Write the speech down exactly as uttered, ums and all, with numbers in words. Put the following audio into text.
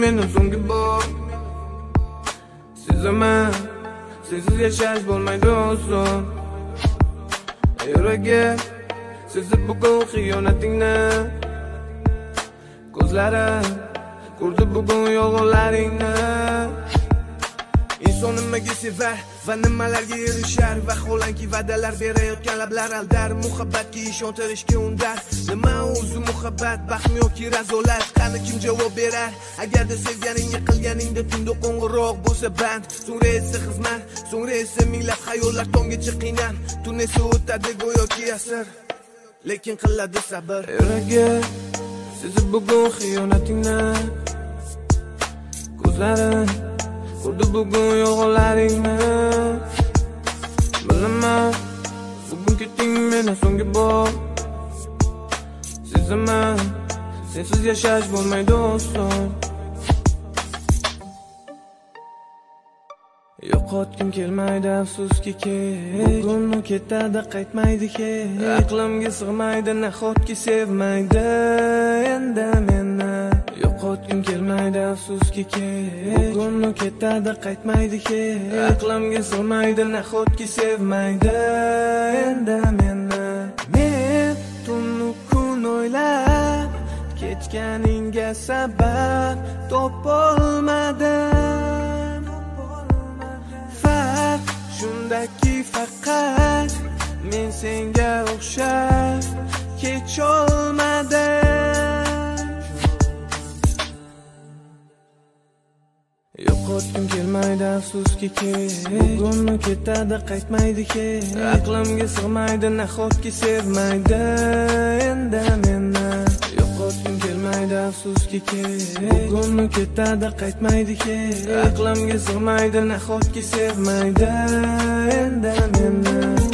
meni so'nggi bor. Sezaman, sensiz yashash bo'lmaydi oson. Yuragim sezib bugun xiyonatingni, ko'zlarim ko'rdi bugun yolg'onlaringni. Inson nimaga sevar va nimalarga erishar, vaholanki va'dalar berayotgan lablar aldar. Muhabbatga ishontirishga undar. Nima o'zi muhabbat, baxtmi yoki razolat? Qani kim javob berar? Agarda sevganingga qilganingda tunda qo'ng'iroq bo'lsa band, so'ngra esa xizmat, so'ngra esa minglab xayollar tonggacha qiynab, tun esa o'tadi go'yoki asr, lekin qiladi sabr. Yuragim sezib bugun xiyonatingni, ko'zlarim ko'rdi bugun yolg'onlaringni. Bilaman, bugun ketding meni so'nggi bor. Sezaman, sensiz yashash bo'lmaydi oson. Yo'qotgim kelmaydi afsuski kech, bugun u ketadi qaytmaydi hech. Aqlimga sig'maydi nahotki sevmaydi endi meni. Yo'qotgim kelmaydi afsuski kech, bugun u ketadi qaytmaydi hech. Aqlimga sig'maydi nahotki sevmaydi endi meni. Men tunni kun o'ylab ketganingga sabab topolmadim. Farq shundaki faqat men senga o'xshab kecholmadim. Yo'qotgim kelmaydi afsuski kech, bugun u ketadi qaytmaydi hech. Aqlimga sig'maydi nahotki sevmaydi endi meni. Yo'qotgim kelmaydi afsuski kech, bugun u ketadi qaytmaydi hech. Aqlimga sig'maydi nahotki sevmaydi endi meni.